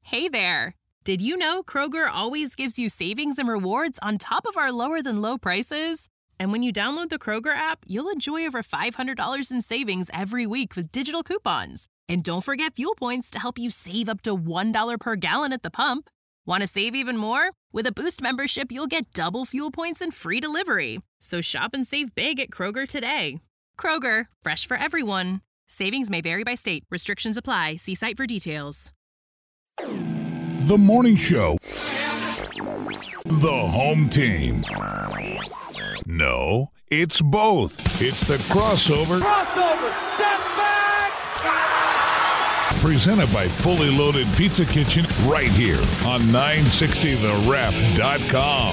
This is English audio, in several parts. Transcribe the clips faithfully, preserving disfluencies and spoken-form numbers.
Hey there! Did you know Kroger always gives you savings and rewards on top of our lower-than-low prices? And when you download the Kroger app, you'll enjoy over five hundred dollars in savings every week with digital coupons. And don't forget fuel points to help you save up to one dollar per gallon at the pump. Want to save even more? With a Boost membership, you'll get double fuel points and free delivery. So shop and save big at Kroger today. Kroger, fresh for everyone. Savings may vary by state. Restrictions apply. See site for details. The morning show. The home team. No, it's both. It's the crossover. Crossover, step back! Presented by Fully Loaded Pizza Kitchen right here on nine sixty the ref dot com.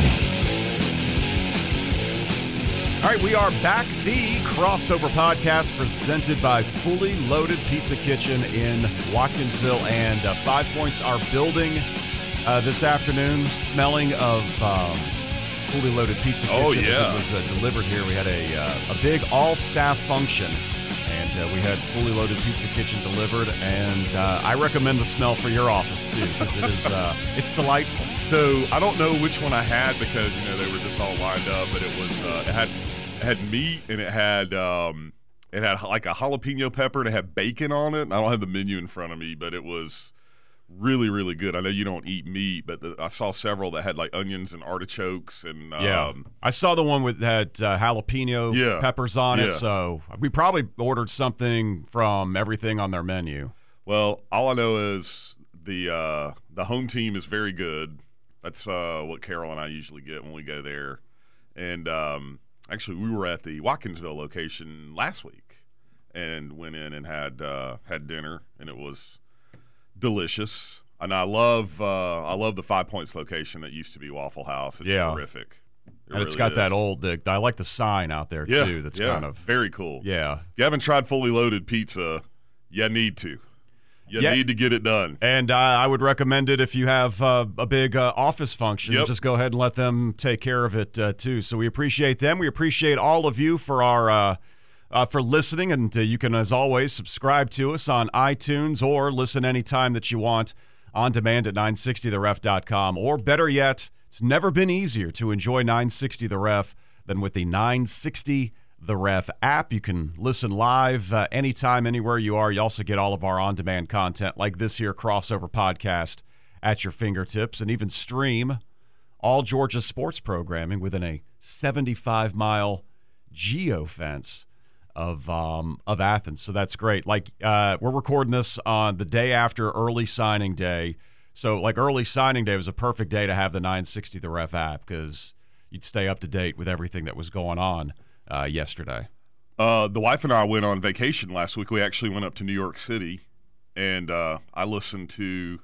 All right, we are back. The Crossover Podcast presented by Fully Loaded Pizza Kitchen in Watkinsville. And uh, Five Points are building uh, this afternoon, smelling of um, Fully Loaded Pizza Kitchen. Oh, yeah. As it was uh, delivered here. We had a, uh, a big all-staff function, and uh, we had Fully Loaded Pizza Kitchen delivered. And uh, I recommend the smell for your office, too, because it is, uh, it's delightful. So I don't know which one I had because, you know, they were just all lined up, but it was, uh, it had... It had meat and it had um, it had like a jalapeno pepper and it had bacon on it. And I don't have the menu in front of me, but it was really, really good. I know you don't eat meat, but the, I saw several that had like onions and artichokes and um, yeah. I saw the one with that uh, jalapeno yeah, peppers on yeah. it. So we probably ordered something from everything on their menu. Well, all I know is the uh, the home team is very good. That's uh, what Carol and I usually get when we go there, and. Um, Actually, we were at the Watkinsville location last week and went in and had uh, had dinner, and it was delicious. And I love uh, I love the Five Points location that used to be Waffle House. It's yeah. terrific. It and really it's got is. that old the, – I like the sign out there, yeah, too. That's yeah. kind of – very cool. Yeah. If you haven't tried Fully Loaded Pizza, you need to. You yeah. need to get it done. And uh, I would recommend it if you have uh, a big uh, office function. Yep. Just go ahead and let them take care of it, uh, too. So we appreciate them. We appreciate all of you for our uh, uh, for listening. And uh, you can, as always, subscribe to us on iTunes or listen anytime that you want on demand at nine sixty the ref dot com. Or better yet, it's never been easier to enjoy nine sixty The Ref than with the nine sixty The Ref app. You can listen live uh, anytime, anywhere you are. You also get all of our on-demand content like this here Crossover Podcast at your fingertips, and even stream all Georgia sports programming within a seventy-five mile geofence of um, of Athens. So that's great. Like uh, we're recording this on the day after early signing day. So like early signing day was a perfect day to have the nine sixty The Ref app because you'd stay up to date with everything that was going on Uh, yesterday. Uh, the wife and I went on vacation last week. We actually went up to New York City, and uh, I listened to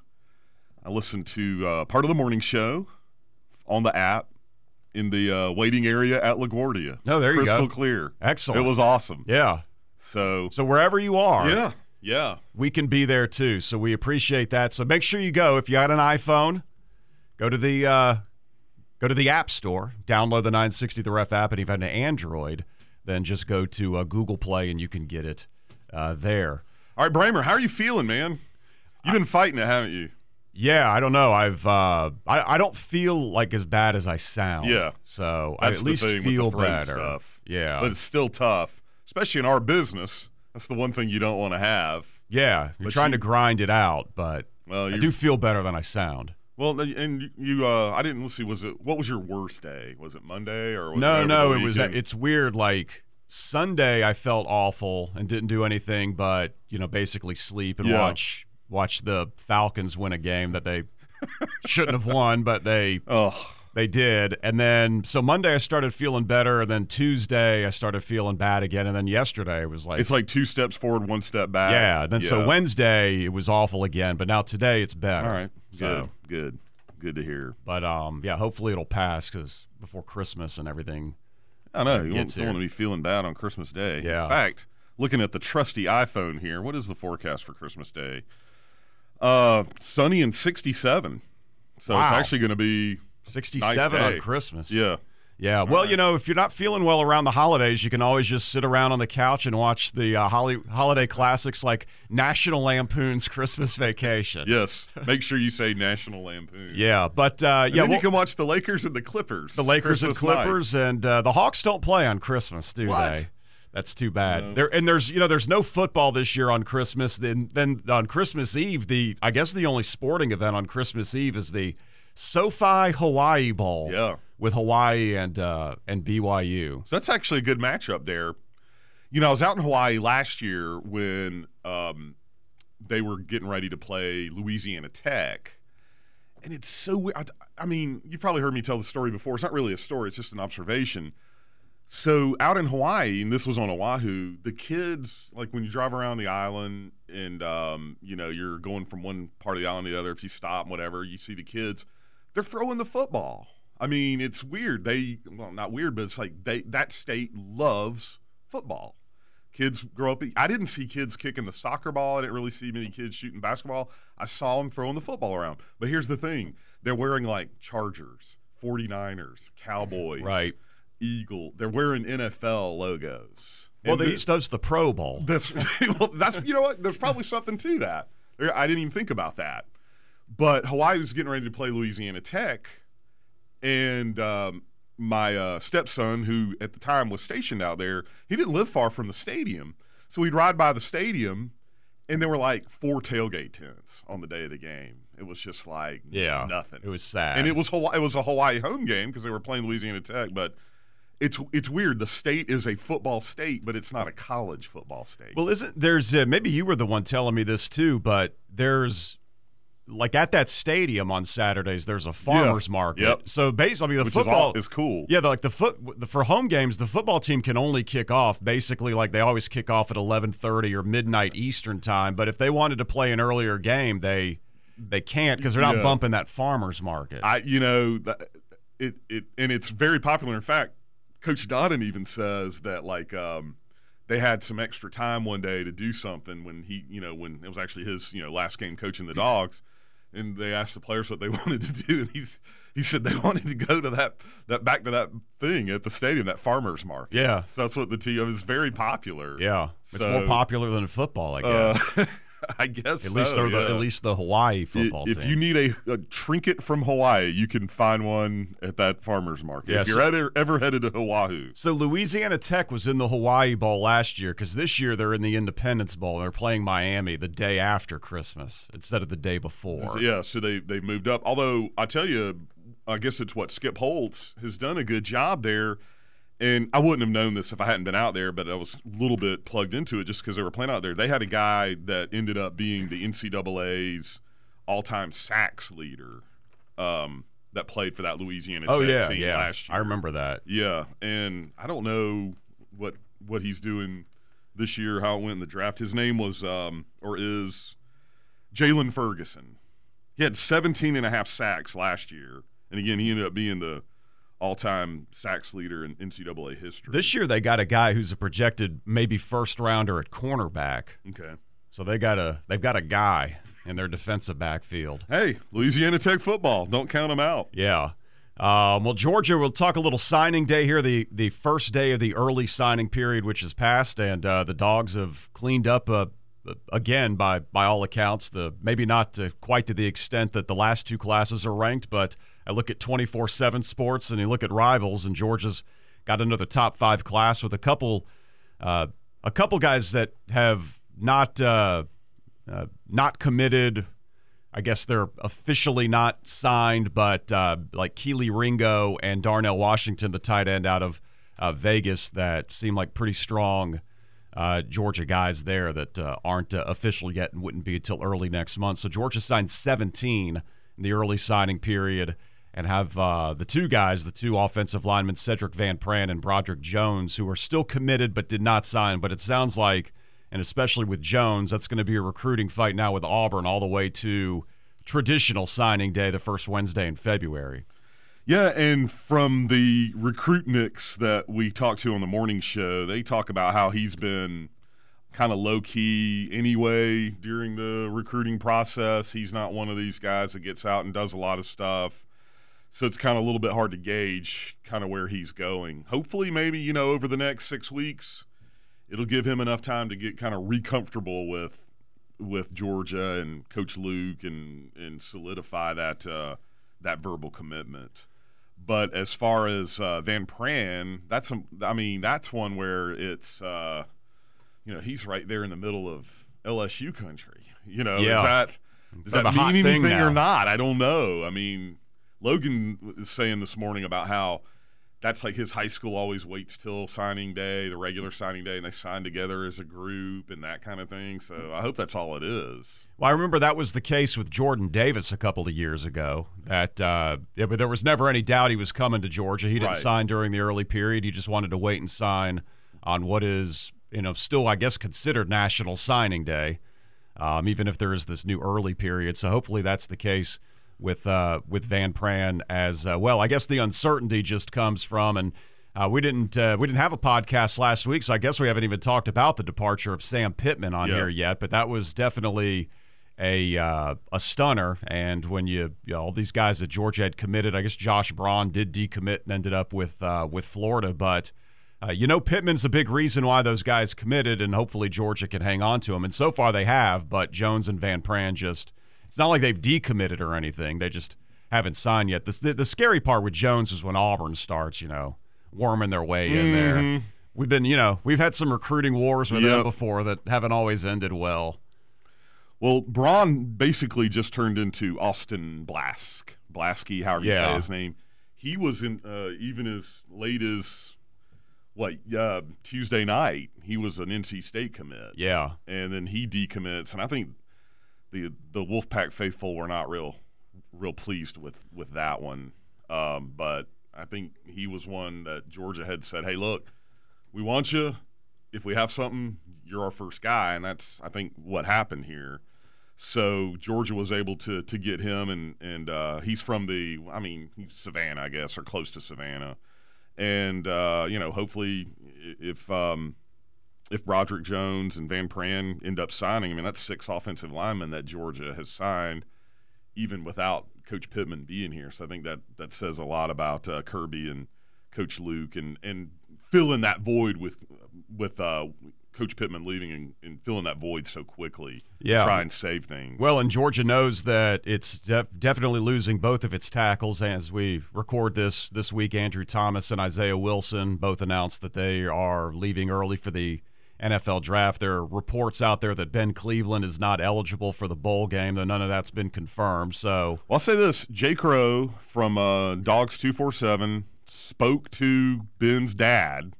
I listened to uh, part of the morning show on the app in the uh, waiting area at LaGuardia. Oh, there you go. Crystal clear. Excellent. It was awesome. Yeah. So So wherever you are, yeah, yeah, we can be there too. So we appreciate that. So make sure you go. If you got an iPhone, go to the uh, Go to the App Store, download the nine sixty The Ref app, and if you have an Android, then just go to uh, Google Play and you can get it uh, there. All right, Bramer, how are you feeling, man? You've been fighting it, haven't you? Yeah, I don't know. I've uh, I I don't feel like as bad as I sound. Yeah, so that's I at least the thing feel with the throat better. Stuff. Yeah, but it's still tough, especially in our business. That's the one thing you don't want to have. Yeah, you're but trying you, to grind it out, but well, I do feel better than I sound. Well, and you, uh, I didn't see. Was it what was your worst day? Was it Monday or was no? it No, it was. It's weird. Like Sunday, I felt awful and didn't do anything but you know basically sleep and yeah. watch watch the Falcons win a game that they shouldn't have won, but they oh. they did. And then so Monday I started feeling better, and then Tuesday I started feeling bad again, and then yesterday it was like it's like two steps forward, one step back. Yeah. Then yeah. so Wednesday it was awful again, but now today it's better. All right. So, good, good, good to hear. But um, yeah, hopefully it'll pass because before Christmas and everything. I know you don't, don't want to be feeling bad on Christmas Day. Yeah. In fact, looking at the trusty iPhone here, what is the forecast for Christmas Day? Uh, sunny and sixty-seven. So wow. it's actually going to be sixty-seven nice on Christmas. Yeah. Yeah, well, right. you know, if you're not feeling well around the holidays, you can always just sit around on the couch and watch the uh, holly- holiday classics like National Lampoon's Christmas Vacation. Yes, make sure you say National Lampoon. Yeah, but uh, and yeah, then well, you can watch the Lakers and the Clippers. The Lakers Christmas and Clippers, night. and uh, the Hawks don't play on Christmas, do what? they? That's too bad. No. There and there's you know there's no football this year on Christmas. Then then on Christmas Eve, the I guess the only sporting event on Christmas Eve is the SoFi Hawaii Bowl. Yeah. With Hawaii and uh, and B Y U. So that's actually a good matchup there. You know, I was out in Hawaii last year when um, they were getting ready to play Louisiana Tech. And it's so weird. I, I mean, you've probably heard me tell the story before. It's not really a story. It's just an observation. So out in Hawaii, and this was on Oahu, the kids, like when you drive around the island and, um, you know, you're going from one part of the island to the other, if you stop and whatever, you see the kids, they're throwing the football. I mean, it's weird. They, well, not weird, but it's like they, that state loves football. Kids grow up. I didn't see kids kicking the soccer ball. I didn't really see many kids shooting basketball. I saw them throwing the football around. But here's the thing. They're wearing like Chargers, forty-niners, Cowboys. Right. Eagle. They're wearing N F L logos. Well, and they the, used to host the Pro Bowl. That's well, that's you know what? There's probably something to that. I didn't even think about that. But Hawaii was getting ready to play Louisiana Tech, and um, my uh, stepson, who at the time was stationed out there, he didn't live far from the stadium, so we'd ride by the stadium, and there were like four tailgate tents on the day of the game. It was just like yeah, nothing. It was sad, and it was Hawaii, it was a Hawaii home game because they were playing Louisiana Tech, but. It's it's weird. The state is a football state, but it's not a college football state. Well, isn't there's uh, maybe you were the one telling me this too, but there's like at that stadium on Saturdays there's a farmers yeah. market. Yep. So basically, I mean, the Which football is, all, is cool. Yeah, the, like the foot the, for home games, the football team can only kick off basically like they always kick off at eleven thirty or midnight Eastern time. But if they wanted to play an earlier game, they they can't because they're not yeah. bumping that farmers market. I you know it it and it's very popular. In fact. Coach Dodden even says that, like, um, they had some extra time one day to do something when he, you know, when it was actually his, you know, last game coaching the Dogs, and they asked the players what they wanted to do, and he's he said they wanted to go to that that back to that thing at the stadium, that farmers market. Yeah, so that's what the team is very popular. Yeah, it's so, more popular than football, I guess. Uh, I guess at so, least they're yeah. the, at least the Hawaii football if team. You need a, a trinket from Hawaii, you can find one at that farmers market. Yeah, if you're so, ever, ever headed to Oahu. So Louisiana Tech was in the Hawaii Bowl last year because this year they're in the Independence Bowl. They're playing Miami the day after Christmas instead of the day before. Yeah, so they they moved up. Although I tell you, I guess it's what Skip Holtz has done a good job there. And I wouldn't have known this if I hadn't been out there, but I was a little bit plugged into it just because they were playing out there. They had a guy that ended up being the N C double A's all-time sacks leader um, that played for that Louisiana oh, Tech yeah, team yeah. last year. I remember that. Yeah, and I don't know what what he's doing this year, how it went in the draft. His name was um, or is Jalen Ferguson. He had seventeen and a half sacks last year, and again, he ended up being the all-time sacks leader in N C double A history. This year they got a guy who's a projected maybe first rounder at cornerback. Okay. So they got a they've got a guy in their defensive backfield. Hey, Louisiana Tech football. Don't count them out. Yeah. Um, well, Georgia, we'll talk a little signing day here, the, the first day of the early signing period, which has passed, and uh, the Dogs have cleaned up uh, again by by all accounts. The maybe not to quite to the extent that the last two classes are ranked, but I look at twenty-four seven Sports and you look at Rivals, and Georgia's got another top five class with a couple, uh, a couple guys that have not uh, uh, not committed. I guess they're officially not signed, but uh, like Keely Ringo and Darnell Washington, the tight end out of uh, Vegas, that seem like pretty strong uh, Georgia guys there that uh, aren't uh, official yet and wouldn't be until early next month. So Georgia signed seventeen in the early signing period, and have uh, the two guys, the two offensive linemen, Cedric Van Pran and Broderick Jones, who are still committed but did not sign. But it sounds like, and especially with Jones, that's going to be a recruiting fight now with Auburn all the way to traditional signing day, the first Wednesday in February. Yeah, and from the recruitniks that we talked to on the morning show, they talk about how he's been kind of low-key anyway during the recruiting process. He's not one of these guys that gets out and does a lot of stuff. So it's kind of a little bit hard to gauge kind of where he's going. Hopefully, maybe, you know, over the next six weeks, it'll give him enough time to get kind of re-comfortable with with Georgia and Coach Luke and and solidify that uh, that verbal commitment. But as far as uh, Van Pran, that's a, I mean that's one where it's uh, you know, he's right there in the middle of L S U country. You know, yeah. is that does that mean anything or not? I don't know. I mean, Logan is saying this morning about how that's like his high school always waits till signing day, the regular signing day, and they sign together as a group and that kind of thing. So I hope that's all it is. Well, I remember that was the case with Jordan Davis a couple of years ago. That, uh, yeah, but there was never any doubt he was coming to Georgia. He didn't Right. sign during the early period. He just wanted to wait and sign on what is, you know, still, I guess, considered National Signing Day, um, even if there is this new early period. So hopefully that's the case with uh, with Van Pran as uh, well. I guess the uncertainty just comes from, and uh, we didn't uh, we didn't have a podcast last week, so I guess we haven't even talked about the departure of Sam Pittman on Yeah. here yet. But that was definitely a uh, a stunner. And when you, you know, all these guys that Georgia had committed, I guess Josh Braun did decommit and ended up with uh, with Florida, but. Uh, you know, Pittman's a big reason why those guys committed, and hopefully Georgia can hang on to him. And so far they have, but Jones and Van Pran just – it's not like they've decommitted or anything. They just haven't signed yet. The, the, the scary part with Jones is when Auburn starts, you know, worming their way in Mm-hmm. there. We've been, you know, we've had some recruiting wars with Yep. them before that haven't always ended well. Well, Braun basically just turned into Austin Blask, Blasky, however you Yeah. say his name. He was in uh, even as late as – what, uh, Tuesday night, he was an N C State commit. Yeah. And then he decommits. And I think the the Wolfpack faithful were not real real pleased with, with that one. Um, but I think he was one that Georgia had said, hey, look, we want you. If we have something, you're our first guy. And that's, I think, what happened here. So Georgia was able to to get him, and, and uh, he's from the, I mean, he's Savannah, I guess, or close to Savannah. And, uh, you know, hopefully if um, if Broderick Jones and Van Pran end up signing, I mean, that's six offensive linemen that Georgia has signed even without Coach Pittman being here. So I think that, that says a lot about uh, Kirby and Coach Luke and, and filling that void with with uh, Coach Pittman leaving and, and filling that void so quickly Yeah. to try and save things. Well, and Georgia knows that it's def- definitely losing both of its tackles. As we record this this week, Andrew Thomas and Isaiah Wilson both announced that they are leaving early for the N F L draft. There are reports out there that Ben Cleveland is not eligible for the bowl game, though none of that's been confirmed. So, Well, I'll say this. Jay Crow from uh, Dogs two forty-seven spoke to Ben's dad,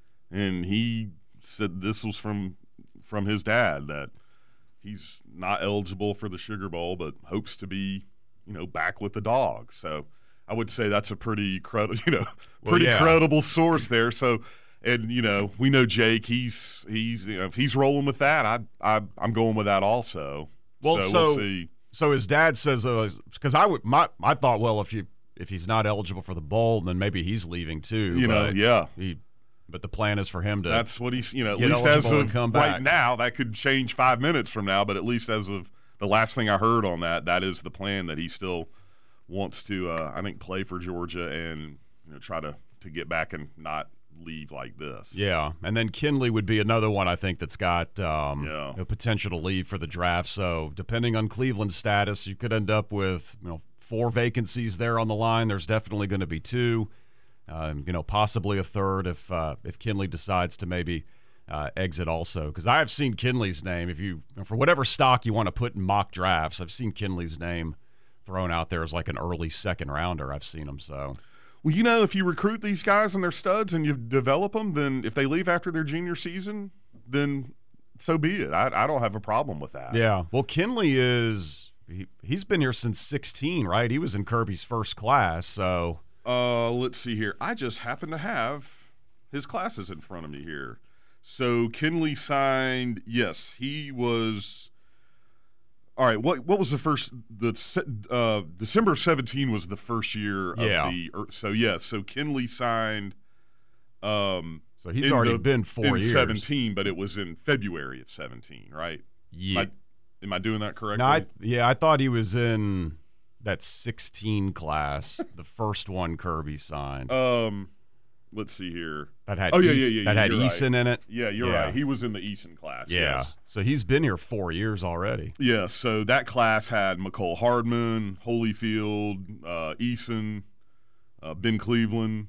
and he said this was from from his dad, that he's not eligible for the Sugar Bowl but hopes to be, you know, back with the Dogs. So I would say that's a pretty credible, you know, pretty Well, yeah. credible source there. So, and, you know, we know Jake, he's, he's you know, if he's rolling with that, I, I, I'm going with that also. well, so, so we'll see. so his dad says because I would my I thought, well, if you if he's not eligible for the bowl, then maybe he's leaving too. You know, but yeah. He, but the plan is for him to. That's what he's, you know, at get least as eligible and of come right back. now, that could change five minutes from now, but at least as of the last thing I heard on that, that is the plan, that he still wants to, uh, I think, play for Georgia and, you know, try to, to get back and not leave like this. Yeah, and then Kinley would be another one I think that's got um, Yeah. the potential to leave for the draft. So depending on Cleveland's status, you could end up with, you know, four vacancies there on the line. There's definitely going to be two, um, you know, possibly a third if uh, if Kinley decides to maybe uh, exit also. Because I have seen Kinley's name. If you, for whatever stock you want to put in mock drafts, I've seen Kinley's name thrown out there as like an early second rounder. I've seen him so. Well, you know, if you recruit these guys and they're studs and you develop them, then if they leave after their junior season, then so be it. I, I don't have a problem with that. Yeah. Well, Kinley is he, he's been here since sixteen, right? He was in Kirby's first class, so Uh, let's see here. I just happen to have his classes in front of me here. So Kinley signed. Yes, he was. All right. What what was the first? The uh, December of seventeen was the first year of Yeah. the. So yeah. So Kinley signed. Um. so he's in already the- been four in years. seventeen, but it was in February of seventeen, right? Yeah. Am I, am I doing that correctly? No, I, yeah, I thought he was in that sixteen class, the first one Kirby signed. Um, let's see here. That had oh yeah, Eas- yeah, yeah, that yeah, had you're Eason right. in it. Yeah, you're Yeah. right. He was in the Eason class. Yeah. Yes. So he's been here four years already. Yeah. So that class had McCole Hardman, Holyfield, uh, Eason, uh, Ben Cleveland.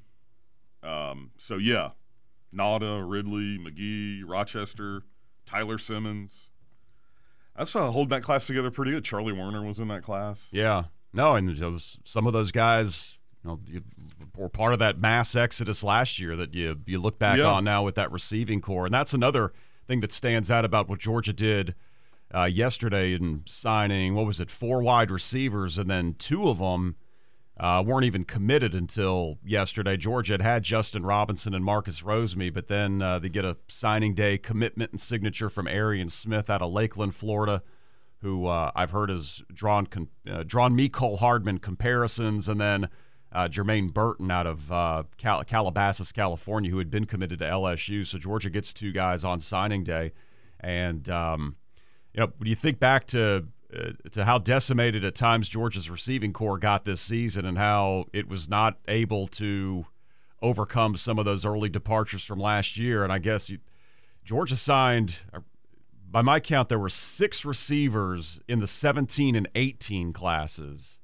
Um, so yeah, Nada, Ridley, McGee, Rochester, Tyler Simmons. That's uh, holding that class together pretty good. Charlie Werner was in that class. Yeah. No, and those, some of those guys, you know, you, were part of that mass exodus last year that you you look back Yeah. on now with that receiving core, and that's another thing that stands out about what Georgia did uh, yesterday in signing. What was it? Four wide receivers, and then two of them uh, weren't even committed until yesterday. Georgia had had Justin Robinson and Marcus Roseme, but then uh, they get a signing day commitment and signature from Arian Smith out of Lakeland, Florida, who uh, I've heard has drawn con- uh, drawn Mecole Hardman comparisons, and then uh, Jermaine Burton out of uh, Cal- Calabasas, California, who had been committed to L S U. So Georgia gets two guys on signing day, and um, you know, when you think back to uh, to how decimated at times Georgia's receiving core got this season, and how it was not able to overcome some of those early departures from last year, and I guess you, Georgia signed. By my count, there were six receivers in the seventeen and eighteen classes.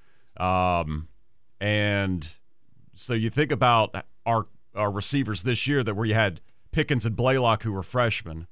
Um, and so you think about our our receivers this year, that where you had Pickens and Blaylock, who were freshmen,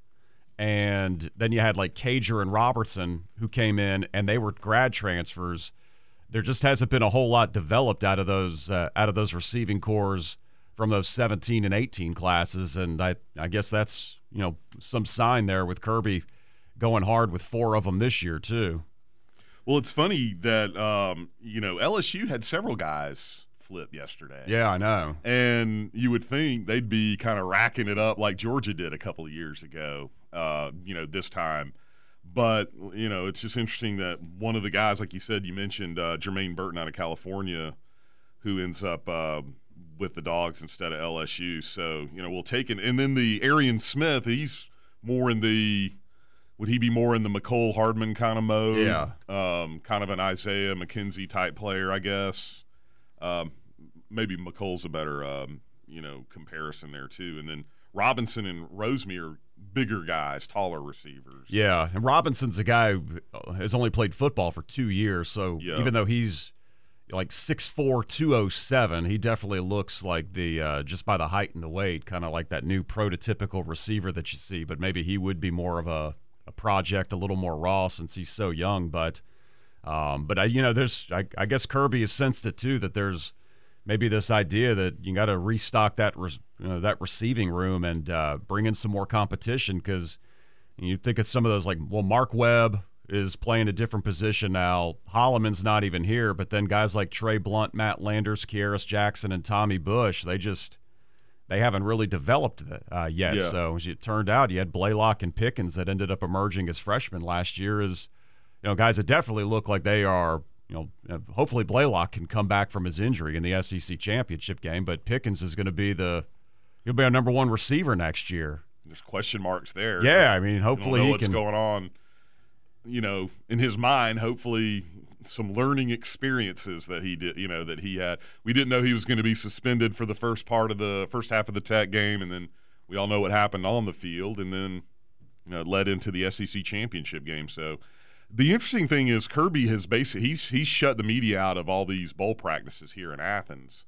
and then you had like Cager and Robertson, who came in, and they were grad transfers. There just hasn't been a whole lot developed out of those uh, out of those receiving cores from those seventeen and eighteen classes, and I I guess that's, you know, some sign there with Kirby going hard with four of them this year too. Well, it's funny that um, you know, L S U had several guys flip yesterday. Yeah, I know. And you would think they'd be kind of racking it up like Georgia did a couple of years ago, uh, you know, this time. But, you know, it's just interesting that one of the guys, like you said, you mentioned uh, Jermaine Burton out of California, who ends up uh, with the Dogs instead of L S U. So, you know, we'll take it. And then the Arian Smith, he's more in the – would he be more in the Mecole Hardman kind of mode? Yeah. Um, kind of an Isaiah McKenzie type player, I guess. Um, maybe McColl's a better, um, you know, comparison there too. And then Robinson and Roseme are bigger guys, taller receivers. Yeah, and Robinson's a guy who has only played football for two years, so Yeah. even though he's like six four, two oh seven, he definitely looks like the uh, just by the height and the weight, kind of like that new prototypical receiver that you see. But maybe he would be more of a, a project, a little more raw since he's so young. But um, but I, you know, there's I, I guess Kirby has sensed it too, that there's maybe this idea that you got to restock that re- you know, that receiving room and uh, bring in some more competition, because you think of some of those, like, well, Mark Webb is playing a different position now. Holloman's not even here, but then guys like Trey Blunt, Matt Landers, Kearis Jackson, and Tommy Bush, they just they haven't really developed uh, yet. Yeah. So as it turned out, you had Blaylock and Pickens that ended up emerging as freshmen last year as, you know, guys that definitely look like they are, you know, hopefully Blaylock can come back from his injury in the S E C championship game, but Pickens is going to be the he'll be our number one receiver next year. There's question marks there. Yeah, I mean, You hopefully don't know he what's can. going on, you know, in his mind. Hopefully, some learning experiences that he did, you know, that he had. We didn't know he was going to be suspended for the first part of the first half of the Tech game, and then we all know what happened on the field, and then, you know, it led into the S E C championship game. So, the interesting thing is Kirby has basically he's he's shut the media out of all these bowl practices here in Athens,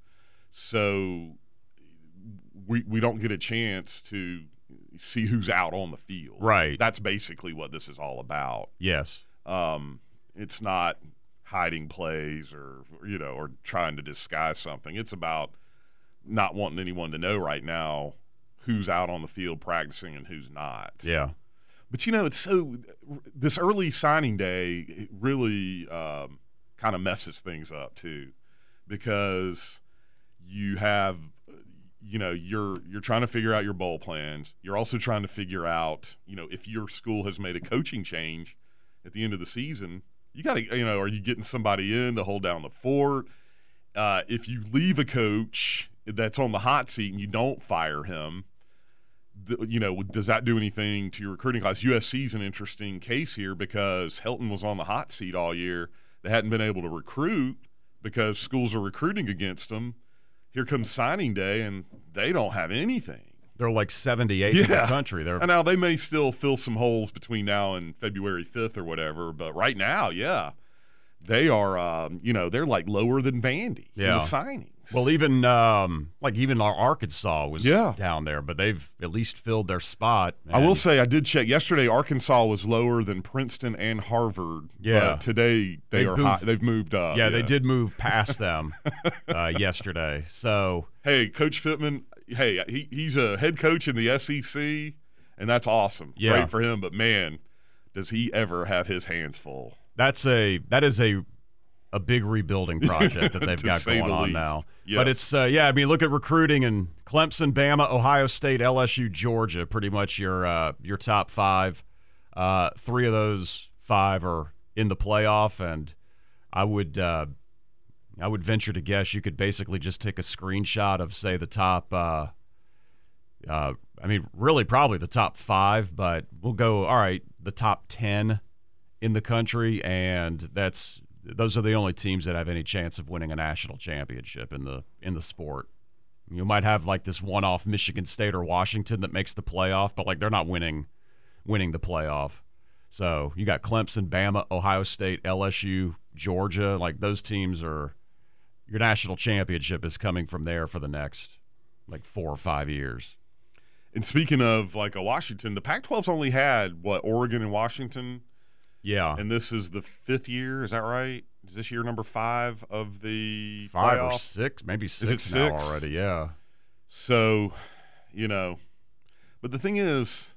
so we we don't get a chance to see who's out on the field. Right. That's basically what this is all about. Yes. Um, it's not hiding plays or, you know, or trying to disguise something. It's about not wanting anyone to know right now who's out on the field practicing and who's not. Yeah. But, you know, it's so – this early signing day it really um, kind of messes things up too, because you have – you know, you're you're trying to figure out your bowl plans. You're also trying to figure out, you know, if your school has made a coaching change at the end of the season, you got to, you know, are you getting somebody in to hold down the fort? Uh, if you leave a coach that's on the hot seat and you don't fire him, the, you know, does that do anything to your recruiting class? U S C's an interesting case here because Helton was on the hot seat all year. they hadn't been able to recruit because schools are recruiting against them. Here comes signing day, and they don't have anything. They're like seventy-eighth yeah. in the country. They're and now they may still fill some holes between now and February fifth or whatever, but right now, yeah, they are. Um, you know, they're like lower than Vandy yeah. in the signings. Well, even um, like even our Arkansas was yeah. down there, but they've at least filled their spot. I will say I did check yesterday. Arkansas was lower than Princeton and Harvard. Yeah, but today they, they are moved, high, they've moved up. Yeah, yeah, they did move past them uh, yesterday. So hey, Coach Pittman. Hey, he, he's a head coach in the S E C, and that's awesome. Yeah. Great for him. But man, does he ever have his hands full? That's a that is a a big rebuilding project that they've got going on least. now. Yes. But it's uh, yeah, I mean, look at recruiting and Clemson, Bama, Ohio State, L S U, Georgia. Pretty much your uh, your top five. Uh, three of those five are in the playoff, and I would. Uh, I would venture to guess you could basically just take a screenshot of, say, the top uh, uh, I mean, really probably the top five, but we'll go, all right, the top ten in the country, and that's those are the only teams that have any chance of winning a national championship in the in the sport. You might have like this one-off Michigan State or Washington that makes the playoff, but like they're not winning winning the playoff. So you got Clemson, Bama, Ohio State, L S U, Georgia. Like those teams are – your national championship is coming from there for the next like four or five years. And speaking of like a Washington, the Pac twelve's only had, what, Oregon and Washington? Yeah. And this is the fifth year, is that right? Is this year number five of the Five playoff? or six, maybe six, Is it now six? already, yeah. So, you know, but the thing is,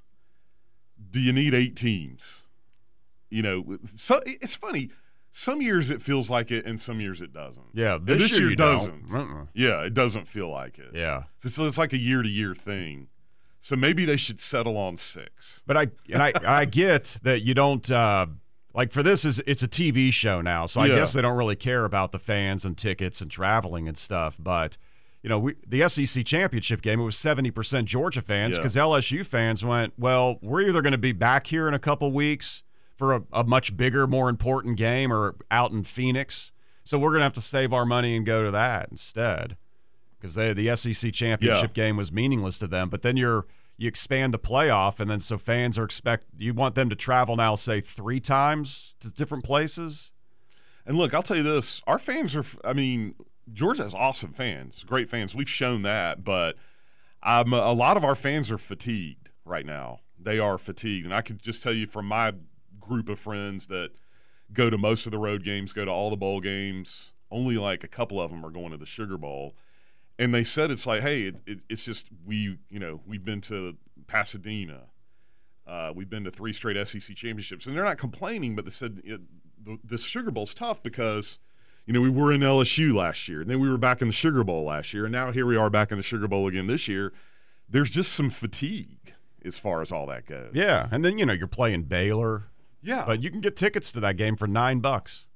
do you need eight teams? You know, so it's funny. Some years it feels like it, and some years it doesn't. Yeah, And this, this year, year you doesn't. don't. Uh-uh. Yeah, it doesn't feel like it. Yeah. So it's like a year-to-year thing. So maybe they should settle on six. But I and I I get that you don't uh, like for this is it's a T V show now, so I Yeah. guess they don't really care about the fans and tickets and traveling and stuff. But you know, we, the S E C championship game, it was seventy percent Georgia fans Yeah. because L S U fans went, well, we're either going to be back here in a couple weeks for a, a much bigger, more important game, or out in Phoenix, so we're going to have to save our money and go to that instead. Because the S E C championship Yeah. game was meaningless to them. But then you're you expand the playoff, and then so fans are expect you want them to travel now, say three times to different places. And look, I'll tell you this: our fans are. I mean, Georgia has awesome fans, great fans. We've shown that, but um, a lot of our fans are fatigued right now. They are fatigued, and I can just tell you from my group of friends that go to most of the road games, go to all the bowl games. Only like a couple of them are going to the Sugar Bowl. And they said it's like, hey, it, it, it's just we, you know, we've been to Pasadena, uh, we've been to three straight S E C championships, and they're not complaining, but they said it, the, this Sugar Bowl's tough because, you know, we were in L S U last year, and then we were back in the Sugar Bowl last year, and now here we are back in the Sugar Bowl again this year. There's just some fatigue as far as all that goes. Yeah, and then you know you're playing Baylor. Yeah, But you can get tickets to that game for nine bucks.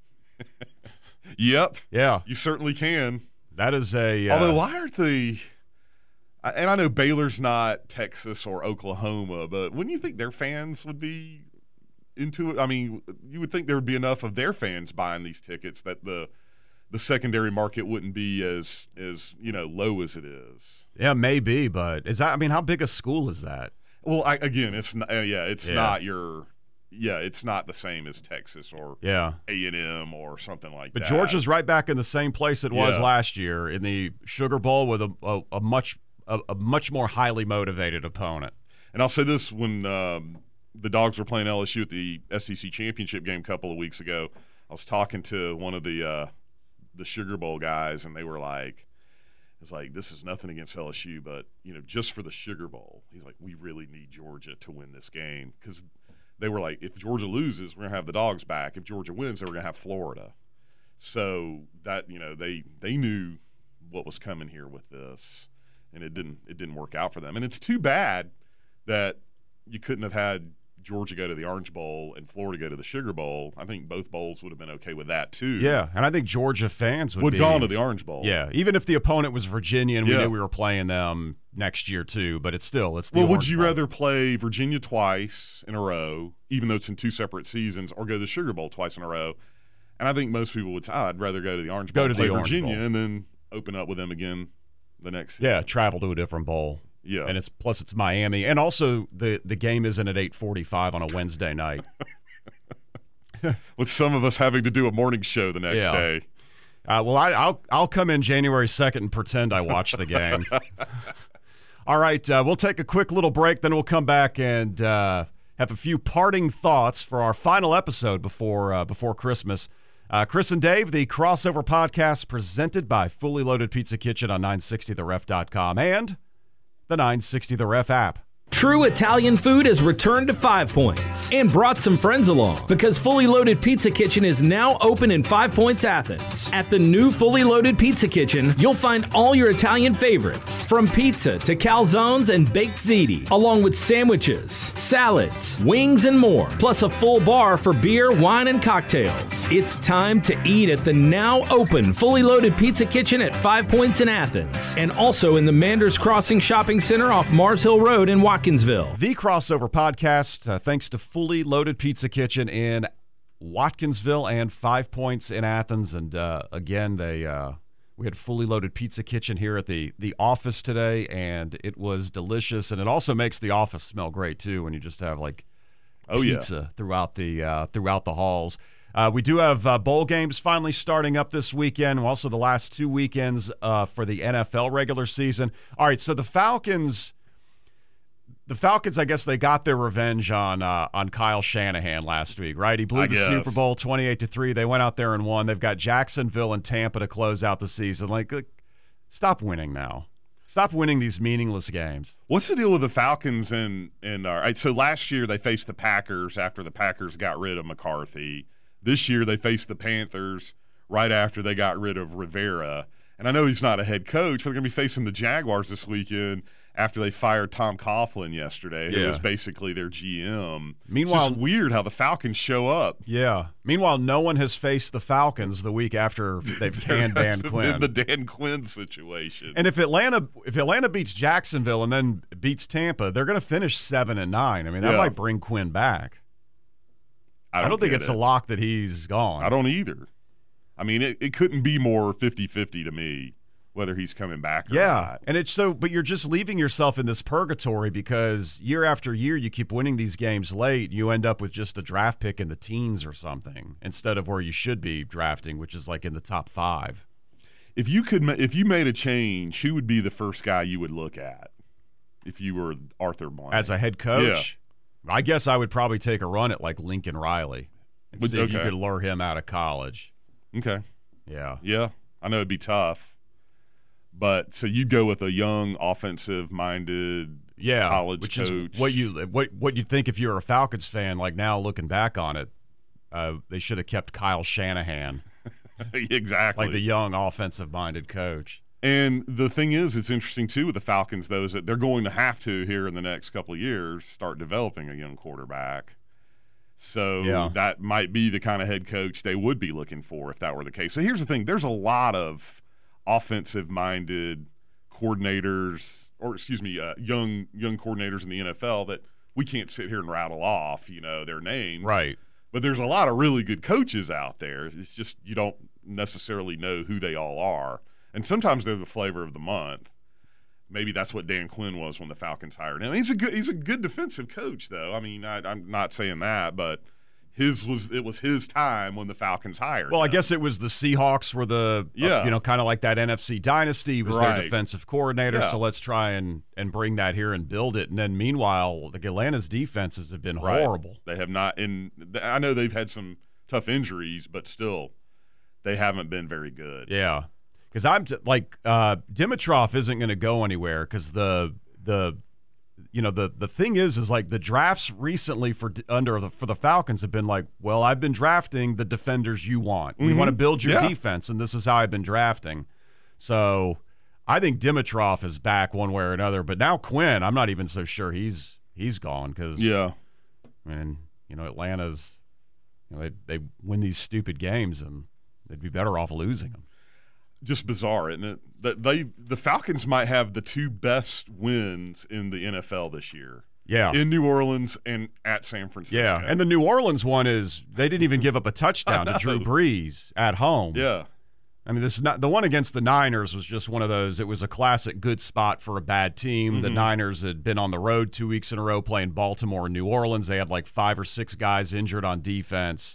yep, Yeah, you certainly can. that is a. Uh, Although, why aren't the – and I know Baylor's not Texas or Oklahoma, but wouldn't you think their fans would be into it? I mean, you would think there would be enough of their fans buying these tickets that the the secondary market wouldn't be as, as you know, low as it is. yeah, maybe, but is that? I mean, how big a school is that? Well, I, again, it's not, uh, yeah, it's Yeah. not your – yeah, it's not the same as Texas or Yeah. A and M or something like But that. Georgia's right back in the same place it was Yeah. last year in the Sugar Bowl with a a, a much a, a much more highly motivated opponent. And I'll say this: when um, the Dogs were playing L S U at the S E C championship game a couple of weeks ago, I was talking to one of the uh, the Sugar Bowl guys, and they were like, "It's like this is nothing against L S U, but you know, just for the Sugar Bowl, he's like, we really need Georgia to win this game because." They were like, if Georgia loses, we're going to have the Dogs back. If Georgia wins, they were going to have Florida. So that, you know, they they knew what was coming here with this, and it didn't it didn't work out for them. And it's too bad that you couldn't have had Georgia go to the Orange Bowl and Florida go to the Sugar Bowl. I think both bowls would have been okay with that too. Yeah, and I think Georgia fans would Would be gone to the Orange Bowl. Yeah, even if the opponent was Virginia and we Yeah. knew we were playing them next year too, but it's still it's the Well, would Orange you Bowl. rather play Virginia twice in a row, even though it's in two separate seasons, or go to the Sugar Bowl twice in a row? And I think most people would say, oh, I'd rather go to the Orange Go Bowl, to the play Orange Virginia, Bowl. and then open up with them again the next Yeah, travel to a different bowl. Yeah. And it's plus it's Miami. And also the, the game isn't at eight forty-five on a Wednesday night. With some of us having to do a morning show the next Yeah. day. Uh, well, I, I'll I'll come in January second and pretend I watched the game. All right, uh, we'll take a quick little break, then we'll come back and uh, have a few parting thoughts for our final episode before uh, before Christmas. Uh, Chris and Dave, the Crossover Podcast, presented by Fully Loaded Pizza Kitchen on nine sixty the ref dot com and the nine sixty the ref app. True Italian food has returned to Five Points and brought some friends along because Fully Loaded Pizza Kitchen is now open in Five Points, Athens. At the new Fully Loaded Pizza Kitchen, you'll find all your Italian favorites, from pizza to calzones and baked ziti, along with sandwiches, salads, wings, and more, plus a full bar for beer, wine, and cocktails. It's time to eat at the now open Fully Loaded Pizza Kitchen at Five Points in Athens, and also in the Manders Crossing Shopping Center off Mars Hill Road in Watkinsville. The Crossover Podcast, uh, thanks to Fully Loaded Pizza Kitchen in Watkinsville and Five Points in Athens. And uh, again, they uh, we had Fully Loaded Pizza Kitchen here at the, the office today, and it was delicious. And it also makes the office smell great, too, when you just have, like, Oh, pizza yeah. throughout the uh, throughout the halls. Uh, we do have uh, bowl games finally starting up this weekend. Also, the last two weekends uh, for the N F L regular season. All right, so the Falcons... The Falcons, I guess they got their revenge on uh, on Kyle Shanahan last week, right? He blew I the guess. Super Bowl twenty-eight to three. They went out there and won. They've got Jacksonville and Tampa to close out the season. Like, like, stop winning now. Stop winning these meaningless games. What's the deal with the Falcons and and all right? So last year they faced the Packers after the Packers got rid of McCarthy. This year they faced the Panthers right after they got rid of Rivera. And I know he's not a head coach, but they're going to be facing the Jaguars this weekend after they fired Tom Coughlin yesterday, who Yeah. was basically their G M. Meanwhile- it's just weird how the Falcons show up. Yeah. Meanwhile, no one has faced the Falcons the week after they've canned Dan That's Quinn. been the Dan Quinn situation. And if Atlanta if Atlanta beats Jacksonville and then beats Tampa, they're going to finish seven and nine. I mean, that Yeah. might bring Quinn back. I don't, think get it's it. a lock that he's gone. I don't either. I mean, it, it couldn't be more fifty-fifty to me whether he's coming back or Yeah, not. and it's so, but you're just leaving yourself in this purgatory because year after year you keep winning these games late. You end up with just a draft pick in the teens or something instead of where you should be drafting, which is like in the top five. If you could, ma- if you made a change, who would be the first guy you would look at if you were Arthur Blank? As a head coach, I guess I would probably take a run at like Lincoln Riley and Would- see if you okay. could lure him out of college. Okay. Yeah. Yeah, I know it'd be tough. But so you'd go with a young, offensive-minded Yeah, college which coach. is what you what what you'd think if you're a Falcons fan. Like now, looking back on it, uh, they should have kept Kyle Shanahan, exactly. like the young offensive-minded coach. And the thing is, it's interesting too with the Falcons, though, is that they're going to have to here in the next couple of years start developing a young quarterback. So Yeah. that might be the kind of head coach they would be looking for if that were the case. So here's the thing: there's a lot of offensive-minded coordinators, or excuse me, uh, young young coordinators in the N F L that we can't sit here and rattle off, you know, their names. Right. But there's a lot of really good coaches out there. It's just you don't necessarily know who they all are. And sometimes they're the flavor of the month. Maybe that's what Dan Quinn was when the Falcons hired him. He's a good he's a good defensive coach, though. I mean, I, I'm not saying that, but his was it was his time when the Falcons hired Well, I him. guess it was the Seahawks were the uh, Yeah. you know, kind of like that N F C dynasty. He was their Right. defensive coordinator. Yeah. So let's try and and bring that here and build it. And then meanwhile, the Atlanta's defenses have been Right. horrible. They have not, and I know they've had some tough injuries, but still, they haven't been very good. Yeah, because I'm t- like uh, Dimitrov isn't going to go anywhere because the the you know the the thing is is like the drafts recently for d- under the, for the Falcons have been like, well, I've been drafting the defenders you want. We Mhm. want to build your Yeah. defense, and this is how I've been drafting. So I think Dimitrov is back one way or another. But now Quinn, I'm not even so sure he's he's gone because Yeah. I mean, you know, Atlanta's you know they they win these stupid games and they'd be better off losing them. Just bizarre, isn't it? That they the Falcons might have the two best wins in the N F L this year. Yeah. in New Orleans and at San Francisco. Yeah, and the New Orleans one is they didn't even give up a touchdown to Drew Brees at home. Yeah. I mean, this is not the one against the Niners was just one of those. It was a classic good spot for a bad team. Mm-hmm. The Niners had been on the road two weeks in a row playing Baltimore and New Orleans. They had like five or six guys injured on defense,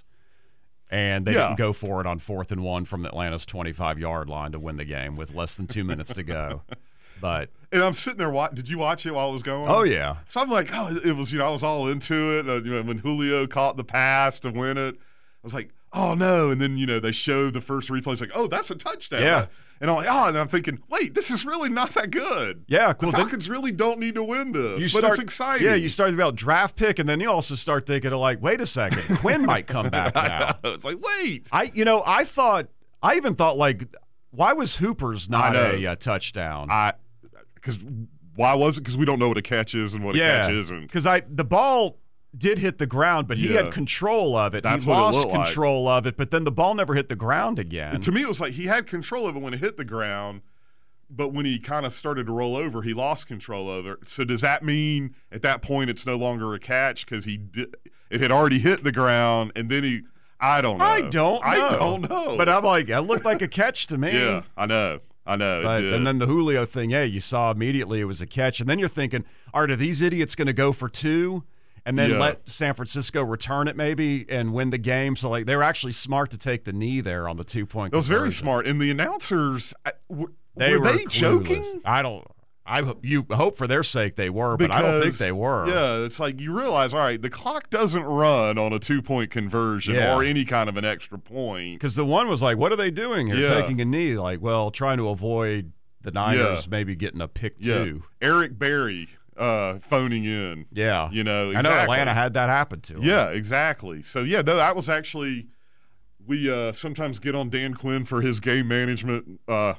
and they yeah. didn't go for it on fourth and one from Atlanta's twenty-five-yard line to win the game with less than two minutes to go. But and I'm sitting there. Watch, did you watch it while it was going? Oh yeah. So I'm like, oh, it was. You know, I was all into it. Uh, you know, when Julio caught the pass to win it, I was like, oh no. And then you know they showed the first replay. It's like, oh, that's a touchdown. Yeah. And I'm like, oh, and I'm thinking, wait, this is really not that good. Yeah, the cool. Falcons really don't need to win this. You but start, it's exciting. Yeah, you start thinking about draft pick, and then you also start thinking of like, wait a second, Quinn might come back now. It's like, wait. I, you know, I thought, I even thought like, why was Hooper's not a uh, touchdown? I. Because why was it? Because we don't know what a catch is and what yeah, a catch isn't. Because I the ball did hit the ground, but he yeah. had control of it. That's he what lost it looked control like. of it, but then the ball never hit the ground again. And to me, it was like he had control of it when it hit the ground, but when he kind of started to roll over, he lost control of it. So does that mean at that point it's no longer a catch because he did, it had already hit the ground and then he? I don't know. I don't. know. I don't know. But I'm like, it looked like a catch to me. Yeah, I know. I know. But, it did. and then the Julio thing, yeah, you saw immediately it was a catch. And then you're thinking, all right, are these idiots going to go for two and then yeah. let San Francisco return it maybe and win the game? So, like, they were actually smart to take the knee there on the two-point It was very conversion. smart. And the announcers, I- w- They were, were they clueless. joking? I don't I ho- you hope for their sake they were, but Because, I don't think they were. Yeah, it's like you realize, all right, the clock doesn't run on a two-point conversion Yeah. or any kind of an extra point. Because the one was like, what are they doing here? Yeah. Taking a knee. Like, well, trying to avoid the Niners Yeah. maybe getting a pick Yeah. two. Eric Berry uh, phoning in. Yeah. You know, I exactly. know Atlanta had that happen to them. Yeah, exactly. So, yeah, though that was actually – we uh, sometimes get on Dan Quinn for his game management uh,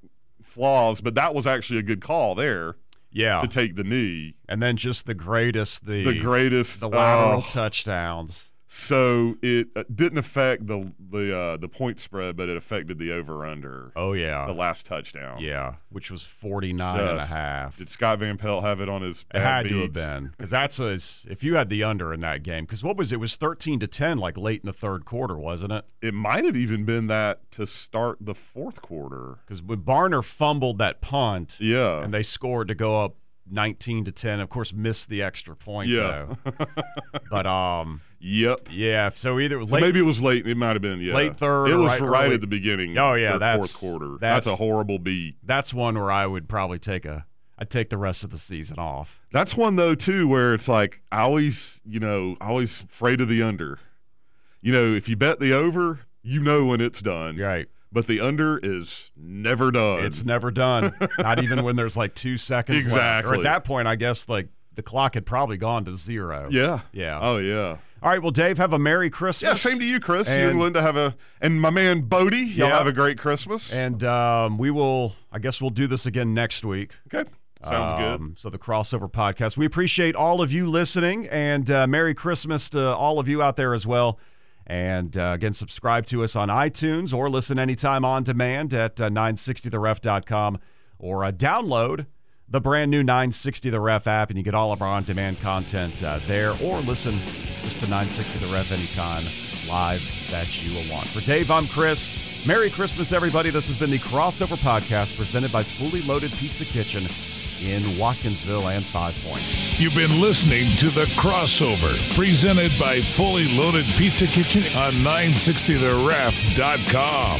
flaws, but that was actually a good call there. Yeah. To take the knee. And then just the greatest, the, The greatest. the lateral uh, touchdowns. So it uh, didn't affect the the uh, the point spread, but it affected the over-under. Oh, yeah. The last touchdown. Yeah, which was forty-nine and a Just- half. Did Scott Van Pelt have it on his It bad had to have beats? been. Because that's a, if you had the under in that game. Because what was it? It was thirteen to ten like late in the third quarter, wasn't it? It might have even been that to start the fourth quarter. Because when Barner fumbled that punt Yeah. and they scored to go up nineteen to ten, of course, missed the extra point, Yeah. though. But, um, Yep. yeah, so either So late, maybe it was late. It might have been, yeah. Late third It or was right right, early. at the beginning. Oh, yeah, or that's- fourth quarter. that's- That's a horrible beat. that's one where I would probably take a, I'd take the rest of the season off. That's one though too where it's like I always, you know, I always afraid of the under. You know, if you bet the over, you know when it's done. Right. But the under is never done. It's never done. Not even when there's like two seconds left. Or Exactly. at that point, I guess like the clock had probably gone to zero. yeah. Yeah. Oh yeah. All right. Well, Dave, have a Merry Christmas. Yeah, same to you, Chris. you And- and Linda have a and my man Bodie, y'all Yeah. have a great Christmas. And um, we will, I guess we'll do this again next week. okay. Sounds good. Um, so the Crossover Podcast. We appreciate all of you listening, and uh, Merry Christmas to all of you out there as well. And uh, again, subscribe to us on iTunes or listen anytime on demand at uh, nine sixty the ref dot com or uh, download the brand new nine sixty The Ref app, and you get all of our on-demand content uh, there, or listen just to nine sixty The Ref anytime live that you will want. For Dave, I'm Chris. Merry Christmas, everybody. This has been the Crossover Podcast presented by Fully Loaded Pizza Kitchen in Watkinsville and Five Points. You've been listening to The Crossover, presented by Fully Loaded Pizza Kitchen on nine sixty the ref dot com.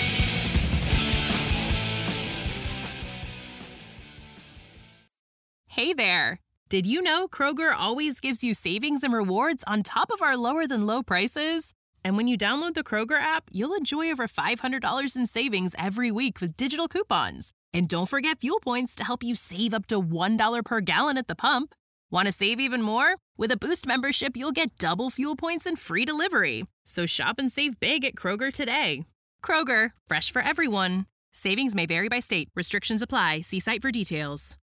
Hey there! Did you know Kroger always gives you savings and rewards on top of our lower than low prices? And when you download the Kroger app, you'll enjoy over five hundred dollars in savings every week with digital coupons. And don't forget fuel points to help you save up to one dollar per gallon at the pump. Want to save even more? With a Boost membership, you'll get double fuel points and free delivery. So shop and save big at Kroger today. Kroger, fresh for everyone. Savings may vary by state. Restrictions apply. See site for details.